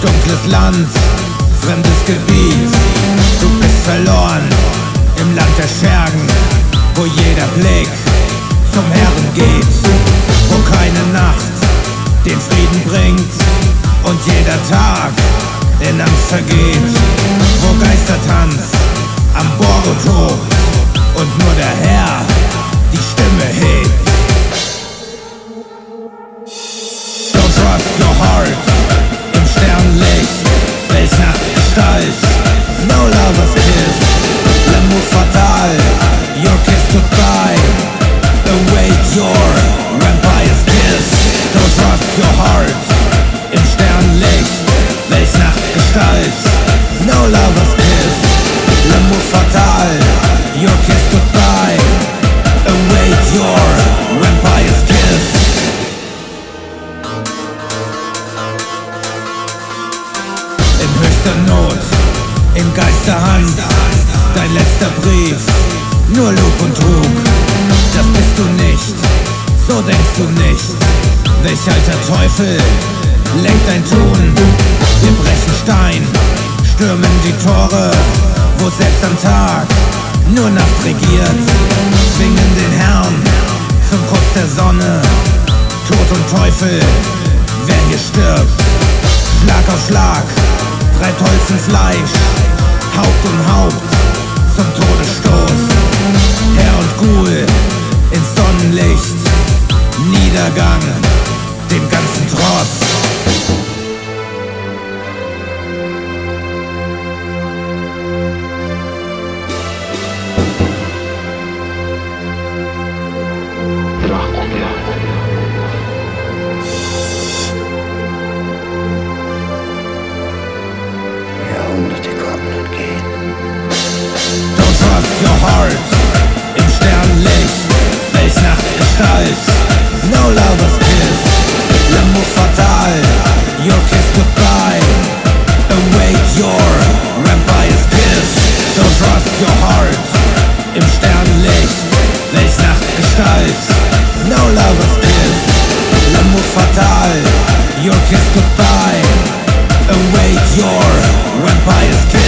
Dunkles Land, fremdes Gebiet. Du bist verloren im Land der Schergen, wo jeder Blick zum Herren geht, wo keine Nacht den Frieden bringt und jeder Tag in Angst vergeht, wo Geistertanz am Borgo tobt und nur der Herr die Stimme hebt. Don't trust your heart im Sternlicht, Felsnachtgestalt, no lover's kiss, l'amour fatal, your kiss goodbye, await your vampire's kiss. Don't trust your heart im Sternlicht, Felsnachtgestalt, no lover's kiss, l'amour fatal, your kiss goodbye, await your vampire's kiss. In höchster Not, in Geisterhand, dein letzter Brief, nur Lug und Trug. Das bist du nicht, so denkst du nicht. Welch alter Teufel lenkt dein Tun? Wir brechen Stein, stürmen die Tore, wo selbst am Tag nur Nacht regiert. Zwingen den Herrn zum Kuss der Sonne. Tod und Teufel, wer hier stirbt. Schlag auf Schlag, treibt Holz ins Fleisch. Haupt um Haupt zum Todesstoß. Herr und Ghoul ins Sonnenlicht. Niedergang dem ganzen Trotz. Don't trust your heart im Sternlicht, Felsnachtgestalt, no lover's kiss, l'amour fatal, your kiss goodbye, await your vampire's kiss. Don't trust your heart im Sternlicht, Felsnachtgestalt, no lover's kiss, l'amour fatal, your kiss goodbye, await your vampire's kiss.